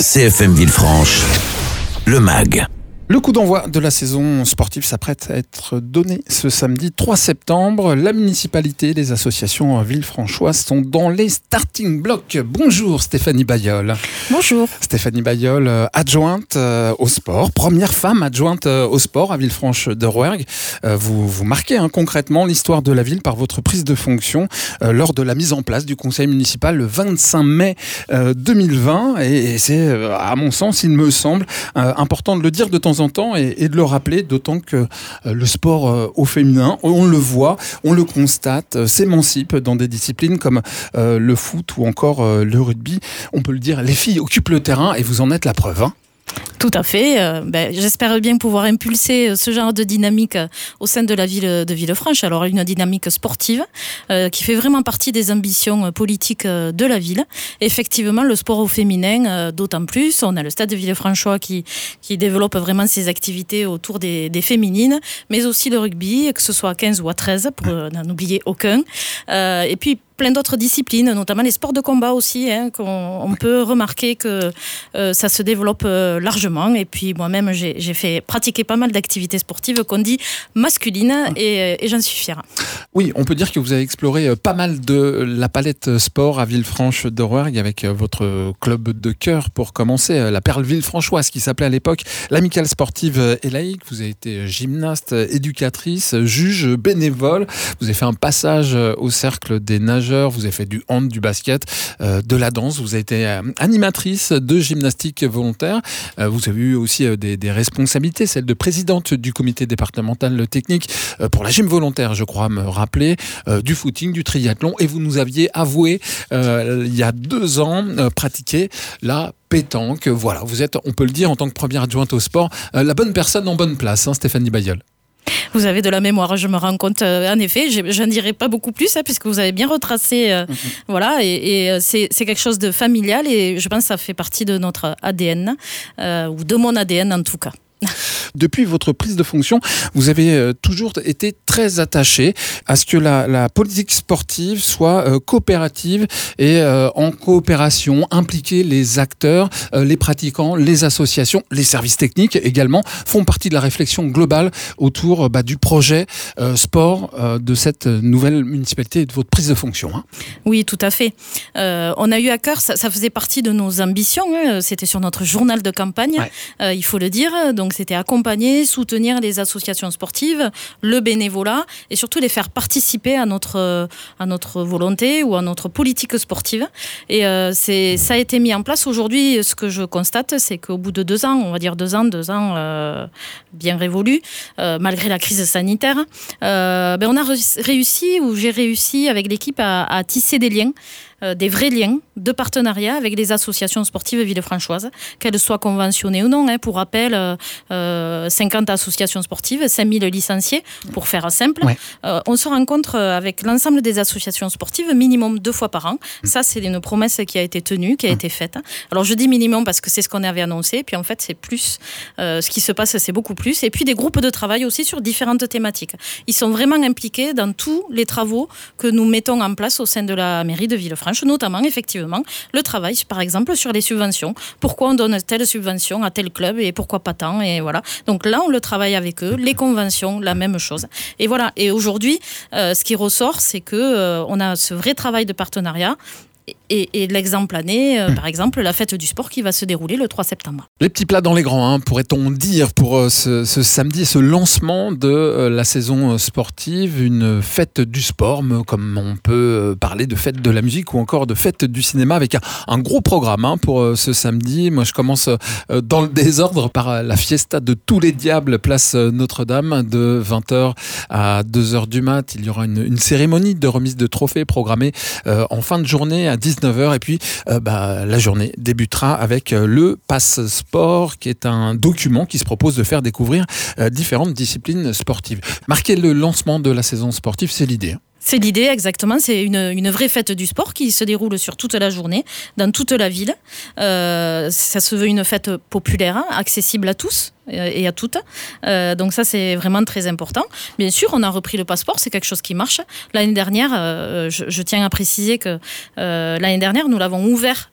CFM Villefranche, le MAG. Le coup d'envoi de la saison sportive s'apprête à être donné ce samedi 3 septembre. La municipalité et les associations villefranchoises sont dans les starting blocks. Bonjour Stéphanie Bailleul. Bonjour. Stéphanie Bailleul, adjointe au sport, première femme adjointe au sport à Villefranche de Rouergue. Vous marquez concrètement l'histoire de la ville par votre prise de fonction lors de la mise en place du conseil municipal le 25 mai 2020. Et c'est, à mon sens, il me semble, important de le dire de temps en temps et de le rappeler, d'autant que le sport au féminin, on le voit, on le constate, s'émancipe dans des disciplines comme le foot ou encore le rugby. On peut le dire, les filles occupent le terrain et vous en êtes la preuve. Tout à fait. J'espère bien pouvoir impulser ce genre de dynamique au sein de la ville de Villefranche. Alors une dynamique sportive qui fait vraiment partie des ambitions politiques de la ville. Effectivement, le sport au féminin, d'autant plus. On a le stade de Villefranchois qui développe vraiment ses activités autour des féminines, mais aussi le rugby, que ce soit à 15 ou à 13, pour n'en oublier aucun. Et puis, plein d'autres disciplines, notamment les sports de combat aussi, qu'on peut remarquer que ça se développe largement. Et puis moi-même, j'ai fait pratiquer pas mal d'activités sportives qu'on dit masculines et j'en suis fière. Oui, on peut dire que vous avez exploré pas mal de la palette sport à Villefranche de Rouergue avec votre club de cœur pour commencer, la Perle Villefranchoise qui s'appelait à l'époque l'Amicale sportive et laïque. Vous avez été gymnaste, éducatrice, juge, bénévole. Vous avez fait un passage au cercle des nageurs. Vous avez fait du hand, du basket, de la danse. Vous avez été animatrice de gymnastique volontaire. Vous avez eu aussi des responsabilités, celle de présidente du comité départemental technique pour la gym volontaire, je crois me rappeler, du footing, du triathlon. Et vous nous aviez avoué, il y a 2 ans, pratiquer la pétanque. Voilà, vous êtes, on peut le dire, en tant que première adjointe au sport, la bonne personne en bonne place, Stéphanie Bailleul. Vous avez de la mémoire, je me rends compte. En effet, je ne dirai pas beaucoup plus, puisque vous avez bien retracé. Voilà, et c'est quelque chose de familial, et je pense que ça fait partie de notre ADN, ou de mon ADN en tout cas. Depuis votre prise de fonction, vous avez toujours été très attaché à ce que la politique sportive soit coopérative et en coopération, impliquer les acteurs, les pratiquants, les associations, les services techniques également, font partie de la réflexion globale autour du projet sport de cette nouvelle municipalité et de votre prise de fonction. Oui, tout à fait. On a eu à cœur, ça faisait partie de nos ambitions, c'était sur notre journal de campagne, il faut le dire, donc c'était accompagner, soutenir les associations sportives, le bénévolat et surtout les faire participer à notre volonté ou à notre politique sportive. Et ça a été mis en place. Aujourd'hui, ce que je constate, c'est qu'au bout de 2 ans, on va dire 2 ans bien révolus, malgré la crise sanitaire, on a réussi, ou j'ai réussi avec l'équipe à tisser des liens, des vrais liens de partenariat avec les associations sportives villefranchoises, qu'elles soient conventionnées ou non. Pour rappel, 50 associations sportives, 5000 licenciés, pour faire simple. Ouais. On se rencontre avec l'ensemble des associations sportives minimum 2 fois par an. Ça, c'est une promesse qui a été tenue, qui a été faite. Alors, je dis minimum parce que c'est ce qu'on avait annoncé, puis en fait, c'est plus. Ce qui se passe, c'est beaucoup plus. Et puis, des groupes de travail aussi sur différentes thématiques. Ils sont vraiment impliqués dans tous les travaux que nous mettons en place au sein de la mairie de Villefranche, notamment, effectivement, le travail, par exemple, sur les subventions. Pourquoi on donne telle subvention à tel club et pourquoi pas tant, et voilà. Donc là, on le travaille avec eux. Les conventions, la même chose. Et voilà. Et aujourd'hui, ce qui ressort, c'est que on a ce vrai travail de partenariat. Et l'exemple année, par exemple, la fête du sport qui va se dérouler le 3 septembre. Les petits plats dans les grands, pourrait-on dire, pour ce samedi, ce lancement de la saison sportive, une fête du sport, comme on peut parler de fête de la musique ou encore de fête du cinéma, avec un gros programme pour ce samedi. Moi, je commence dans le désordre par la fiesta de tous les diables, place Notre-Dame, de 20h à 2h du mat. Il y aura une cérémonie de remise de trophées programmée en fin de journée à 19h, et puis la journée débutera avec le Pass Sport, qui est un document qui se propose de faire découvrir différentes disciplines sportives. Marquer le lancement de la saison sportive, c'est l'idée. C'est l'idée, exactement. C'est une vraie fête du sport qui se déroule sur toute la journée, dans toute la ville. Ça se veut une fête populaire, accessible à tous. et à toutes. Donc ça, c'est vraiment très important. Bien sûr, on a repris le passeport, c'est quelque chose qui marche. L'année dernière, je tiens à préciser que l'année dernière, nous l'avons ouvert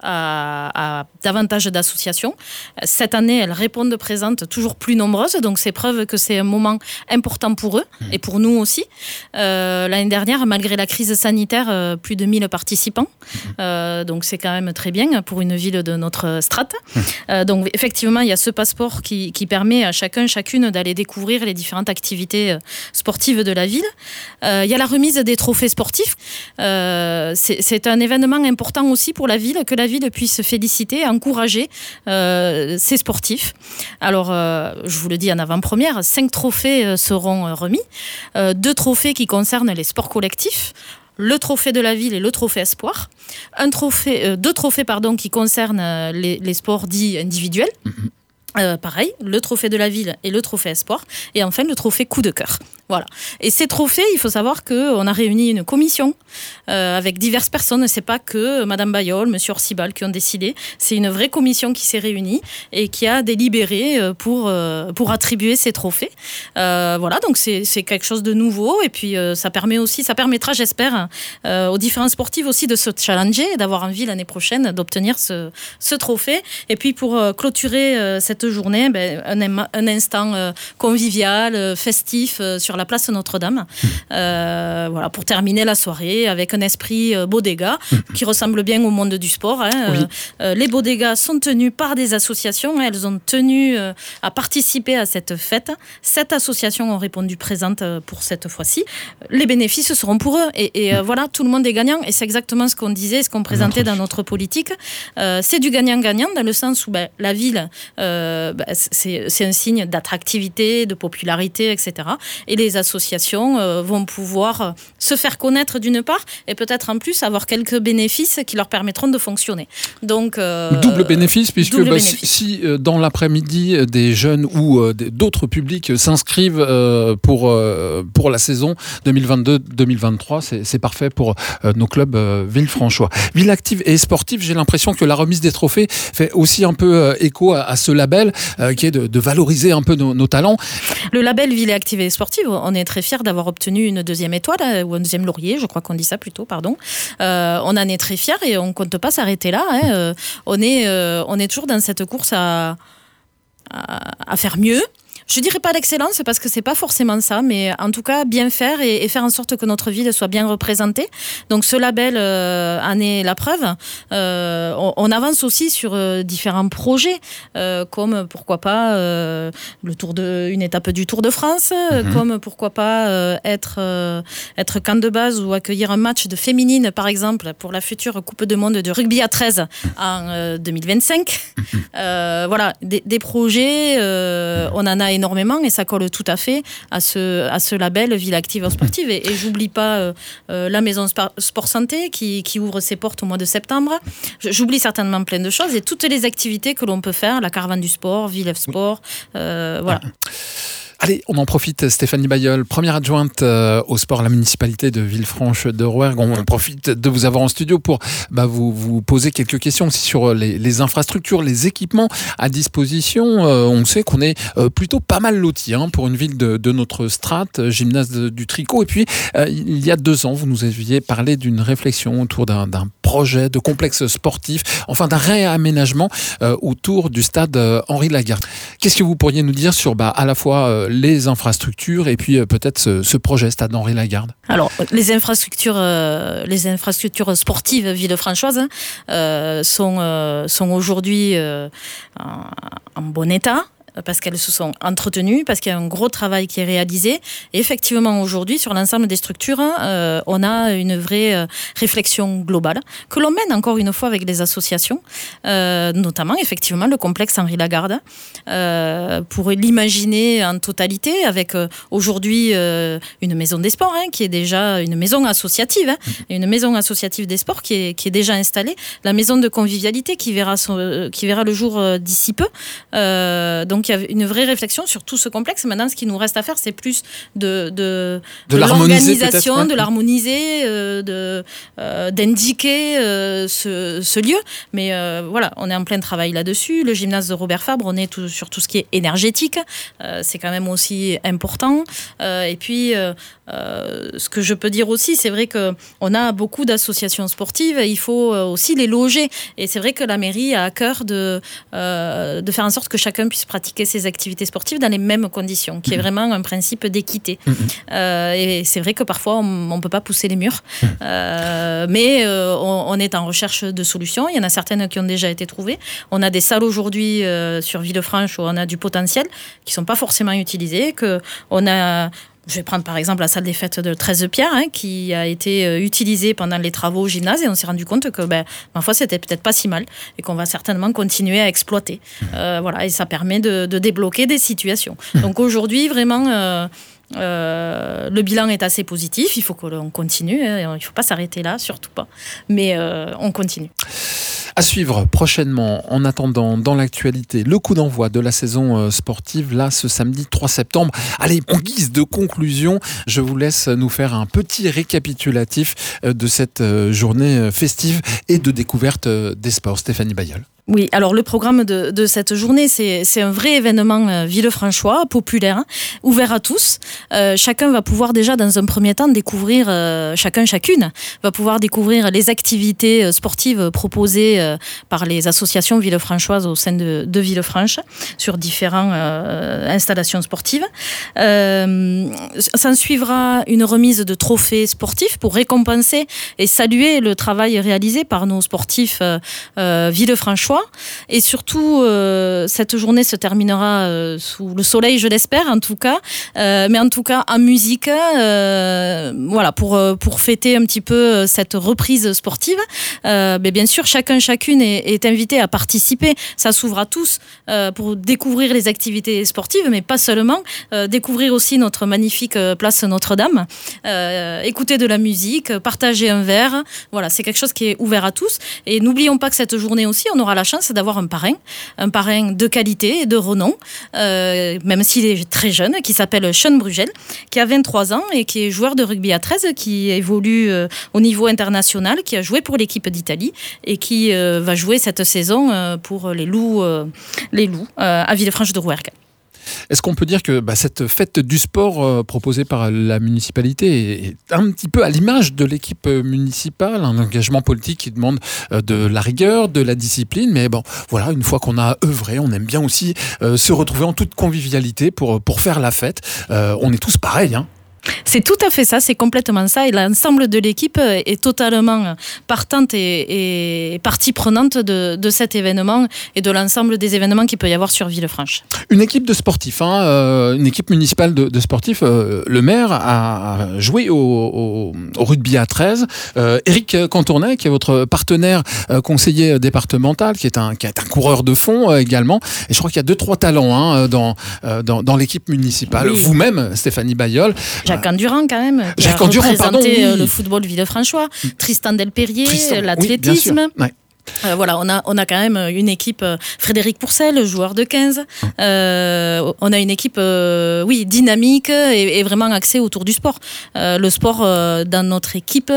à davantage d'associations. Cette année, elles répondent présentes, toujours plus nombreuses, donc c'est preuve que c'est un moment important pour eux et pour nous aussi. L'année dernière, malgré la crise sanitaire, plus de 1000 participants, donc c'est quand même très bien pour une ville de notre strate. Donc effectivement, il y a ce passeport qui permet à chacune d'aller découvrir les différentes activités sportives de la ville. Il y a la remise des trophées sportifs. C'est un événement important aussi pour la ville, que la ville puisse féliciter, encourager ses sportifs. Alors, je vous le dis en avant-première, 5 trophées seront remis. 2 trophées qui concernent les sports collectifs, le trophée de la ville et le trophée espoir. 2 trophées qui concernent les sports dits individuels. Pareil, le trophée de la ville et le trophée espoir. Et enfin, le trophée coup de cœur. Voilà. Et ces trophées, il faut savoir qu'on a réuni une commission avec diverses personnes. C'est pas que Madame Bayol, Monsieur Orsibal qui ont décidé. C'est une vraie commission qui s'est réunie et qui a délibéré pour attribuer ces trophées. Voilà, donc c'est quelque chose de nouveau. Et puis ça permettra, j'espère, aux différents sportifs aussi de se challenger et d'avoir envie l'année prochaine d'obtenir ce trophée. Et puis pour clôturer cette journée, un instant convivial, festif sur la place Notre-Dame. Voilà, pour terminer la soirée avec un esprit bodega qui ressemble bien au monde du sport. Oui. Les bodegas sont tenus par des associations. Elles ont tenu à participer à cette fête. 7 associations ont répondu présentes pour cette fois-ci. Les bénéfices seront pour eux. Et voilà, tout le monde est gagnant. Et c'est exactement ce qu'on disait, ce qu'on présentait dans notre politique. C'est du gagnant-gagnant dans le sens où la ville, c'est un signe d'attractivité, de popularité, etc. Et les associations vont pouvoir se faire connaître d'une part et peut-être en plus avoir quelques bénéfices qui leur permettront de fonctionner. Donc, double bénéfice, puisque si dans l'après-midi des jeunes ou d'autres publics s'inscrivent pour la saison 2022-2023, c'est parfait pour nos clubs Villefranchois. Ville active et sportive, j'ai l'impression que la remise des trophées fait aussi un peu écho à ce label qui est de valoriser un peu nos talents. Le label Ville active et sportive, on est très fiers d'avoir obtenu une 2e étoile, ou un 2e laurier, je crois qu'on dit ça plutôt, pardon. On en est très fiers et on ne compte pas s'arrêter là. On est toujours dans cette course à faire mieux. Je dirais pas l'excellence parce que c'est pas forcément ça, mais en tout cas bien faire et faire en sorte que notre ville soit bien représentée. Donc ce label en est la preuve. On avance aussi sur différents projets, comme pourquoi pas une étape du Tour de France, comme pourquoi pas être camp de base ou accueillir un match de féminine par exemple pour la future Coupe du Monde de rugby à 13 en 2025. Voilà, des projets, on en a énormément et ça colle tout à fait à ce label Ville active sportive. Et j'oublie pas la maison Sport Santé qui ouvre ses portes au mois de septembre. J'oublie certainement plein de choses et toutes les activités que l'on peut faire, la caravane du sport, Ville Sport, voilà. Allez, on en profite, Stéphanie Bayol, première adjointe au sport à la municipalité de Villefranche-de-Rouergue. On profite de vous avoir en studio pour vous poser quelques questions aussi sur les infrastructures, les équipements à disposition. On sait qu'on est plutôt pas mal lotis pour une ville de notre strate, gymnase du Tricot. Et puis, il y a 2 ans, vous nous aviez parlé d'une réflexion autour d'un projet de complexe sportif, enfin d'un réaménagement autour du stade Henri Lagarde. Qu'est-ce que vous pourriez nous dire sur à la fois les infrastructures et puis peut-être ce projet Stade Henri Lagarde? Alors, les infrastructures sportives villefranchoises sont aujourd'hui en bon état, parce qu'elles se sont entretenues, parce qu'il y a un gros travail qui est réalisé. Et effectivement, aujourd'hui, sur l'ensemble des structures, on a une vraie réflexion globale que l'on mène encore une fois avec les associations, notamment effectivement le complexe Henri Lagarde, pour l'imaginer en totalité avec aujourd'hui une maison des sports, qui est déjà une maison associative, une maison associative des sports qui est déjà installée, la maison de convivialité qui verra le jour d'ici peu. Donc il y a une vraie réflexion sur tout ce complexe. Maintenant, ce qui nous reste à faire, c'est plus de l'organisation, de l'harmoniser, d'indiquer ce lieu. Mais voilà, on est en plein travail là-dessus. Le gymnase de Robert Fabre, on est sur tout ce qui est énergétique. C'est quand même aussi important. Et puis, ce que je peux dire aussi, c'est vrai qu'on a beaucoup d'associations sportives. Il faut aussi les loger. Et c'est vrai que la mairie a à cœur de faire en sorte que chacun puisse pratiquer ses activités sportives dans les mêmes conditions, qui est vraiment un principe d'équité. Et c'est vrai que parfois, on ne peut pas pousser les murs. Mais on est en recherche de solutions. Il y en a certaines qui ont déjà été trouvées. On a des salles aujourd'hui sur Villefranche où on a du potentiel qui ne sont pas forcément utilisées. Je vais prendre par exemple la salle des fêtes de 13 Pierre, qui a été utilisée pendant les travaux au gymnase, et on s'est rendu compte que, ma foi, c'était peut-être pas si mal et qu'on va certainement continuer à exploiter. Voilà, et ça permet de débloquer des situations. Donc aujourd'hui, vraiment, le bilan est assez positif. Il faut que l'on continue. Il ne faut pas s'arrêter là, surtout pas. Mais on continue. À suivre prochainement, en attendant, dans l'actualité, le coup d'envoi de la saison sportive, là, ce samedi 3 septembre. Allez, en guise de conclusion, je vous laisse nous faire un petit récapitulatif de cette journée festive et de découverte des sports. Stéphanie Bailleul. Oui, alors le programme de cette journée, c'est un vrai événement villefranchois, populaire, ouvert à tous. Chacun va pouvoir déjà, dans un premier temps, découvrir, chacune, va pouvoir découvrir les activités sportives proposées par les associations villefranchoises au sein de Villefranche, sur différentes installations sportives. S'en suivra une remise de trophées sportifs pour récompenser et saluer le travail réalisé par nos sportifs villefranchois. Et surtout, cette journée se terminera sous le soleil, je l'espère, en tout cas. Mais en tout cas, en musique, voilà, pour fêter un petit peu cette reprise sportive. Mais bien sûr, chacune est invité à participer. Ça s'ouvre à tous pour découvrir les activités sportives, mais pas seulement. Découvrir aussi notre magnifique place Notre-Dame. Écouter de la musique, partager un verre. Voilà, c'est quelque chose qui est ouvert à tous. Et n'oublions pas que cette journée aussi, on aura la chance d'avoir un parrain de qualité et de renom, même s'il est très jeune, qui s'appelle Sean Brugel, qui a 23 ans et qui est joueur de rugby à 13, qui évolue au niveau international, qui a joué pour l'équipe d'Italie et qui va jouer cette saison pour les Loups à Villefranche de Rouergue. Est-ce qu'on peut dire que cette fête du sport proposée par la municipalité est un petit peu à l'image de l'équipe municipale, un engagement politique qui demande de la rigueur, de la discipline, mais bon, voilà, une fois qu'on a œuvré, on aime bien aussi se retrouver en toute convivialité pour faire la fête. On est tous pareils, hein. C'est tout à fait ça, c'est complètement ça, et l'ensemble de l'équipe est totalement partante et partie prenante de cet événement et de l'ensemble des événements qu'il peut y avoir sur Villefranche. Une équipe de sportifs, une équipe municipale de sportifs, le maire a joué au rugby à 13. Éric Cantournet, qui est votre partenaire conseiller départemental, qui est un coureur de fond également, et je crois qu'il y a 2-3 talents dans l'équipe municipale. Oui. Vous-même, Stéphanie Bailleul. Jacques Endurant quand même, qui a représenté le football villefranchois, Tristan Delperrier, l'athlétisme. Oui, ouais. Voilà, on a quand même une équipe, Frédéric Pourcel, joueur de 15. On a une équipe dynamique et vraiment axée autour du sport. Le sport dans notre équipe,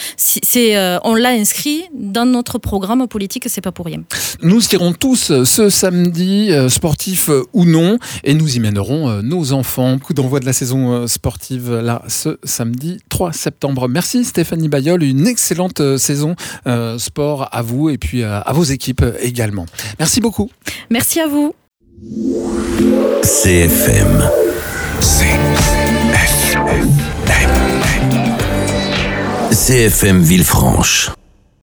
on l'a inscrit dans notre programme politique, c'est pas pour rien. Nous irons tous ce samedi, sportifs ou non, et nous y mènerons nos enfants. Coup d'envoi de la saison sportive là ce samedi 3 septembre. Merci Stéphanie Bailleul, une excellente saison sport à vous et puis à vos équipes également. Merci beaucoup. Merci à vous. CFM. CFM Villefranche.